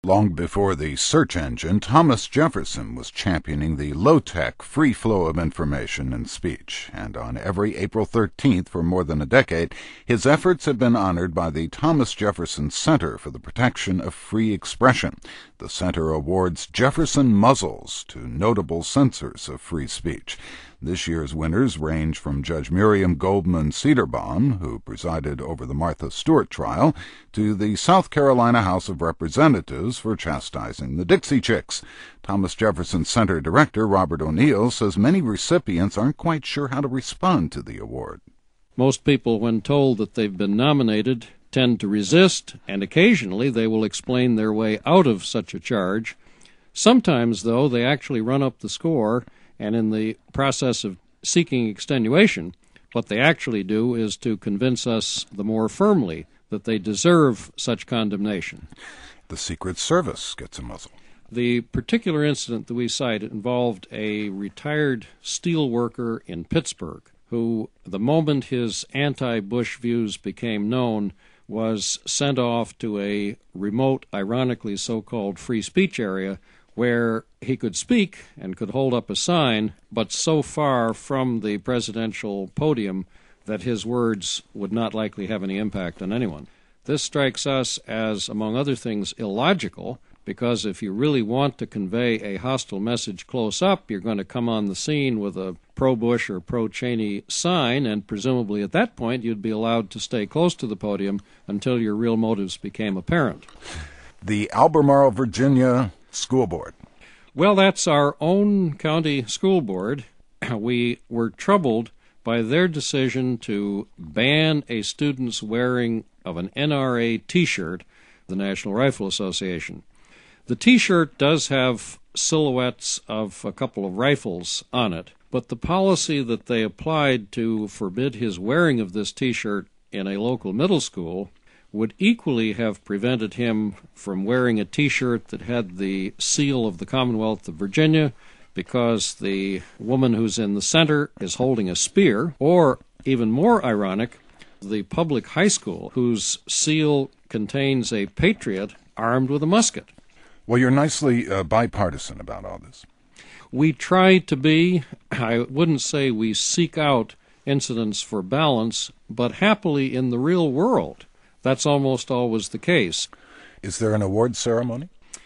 Long before the search engine, Thomas Jefferson was championing the low-tech, free flow of information and speech, and on every April 13th for more than a decade, his efforts have been honored by the Thomas Jefferson Center for the Protection of Free Expression. The center awards Jefferson muzzles to notable censors of free speech. This year's winners range from Judge Miriam Goldman Cederbaum, who presided over the Martha Stewart trial, to the South Carolina House of Representatives for chastising the Dixie Chicks. Thomas Jefferson Center Director Robert O'Neill says many recipients aren't quite sure how to respond to the award. Most people, when told that they've been nominated, tend to resist, and occasionally they will explain their way out of such a charge. Sometimes, though, they actually run up the score, and in the process of seeking extenuation, what they actually do is to convince us the more firmly that they deserve such condemnation. The Secret Service gets a muzzle. The particular incident that we cite involved a retired steel worker in Pittsburgh who, the moment his anti-Bush views became known, was sent off to a remote, ironically so-called free speech area where he could speak and could hold up a sign, but so far from the presidential podium that his words would not likely have any impact on anyone. This strikes us as, among other things, illogical, because if you really want to convey a hostile message close up, you're going to come on the scene with a pro-Bush or pro-Cheney sign, and presumably at that point you'd be allowed to stay close to the podium until your real motives became apparent. The Albemarle, Virginia School Board. Well, that's our own county school board. We were troubled by their decision to ban a student's wearing of an NRA T-shirt, the National Rifle Association. The T-shirt does have silhouettes of a couple of rifles on it, but the policy that they applied to forbid his wearing of this T-shirt in a local middle school would equally have prevented him from wearing a T-shirt that had the seal of the Commonwealth of Virginia, because the woman who's in the center is holding a spear, or, even more ironic, the public high school whose seal contains a patriot armed with a musket. Well, you're nicely bipartisan about all this. We try to be. I wouldn't say we seek out incidents for balance, but happily in the real world, that's almost always the case. Is there an award ceremony?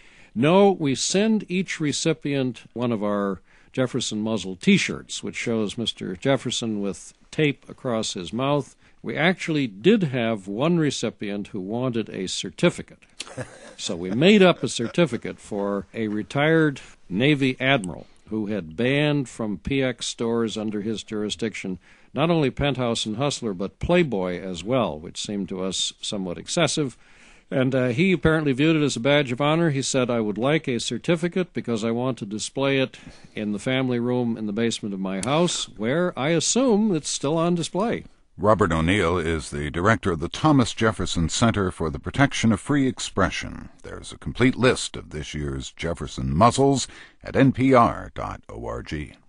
No, we send each recipient one of our Jefferson muzzle T-shirts, which shows Mr. Jefferson with tape across his mouth. We actually did have one recipient who wanted a certificate. So we made up a certificate for a retired Navy admiral who had banned from PX stores under his jurisdiction not only Penthouse and Hustler, but Playboy as well, which seemed to us somewhat excessive. And he apparently viewed it as a badge of honor. He said, I would like a certificate because I want to display it in the family room in the basement of my house, where I assume it's still on display. Robert O'Neill is the director of the Thomas Jefferson Center for the Protection of Free Expression. There's a complete list of this year's Jefferson muzzles at npr.org.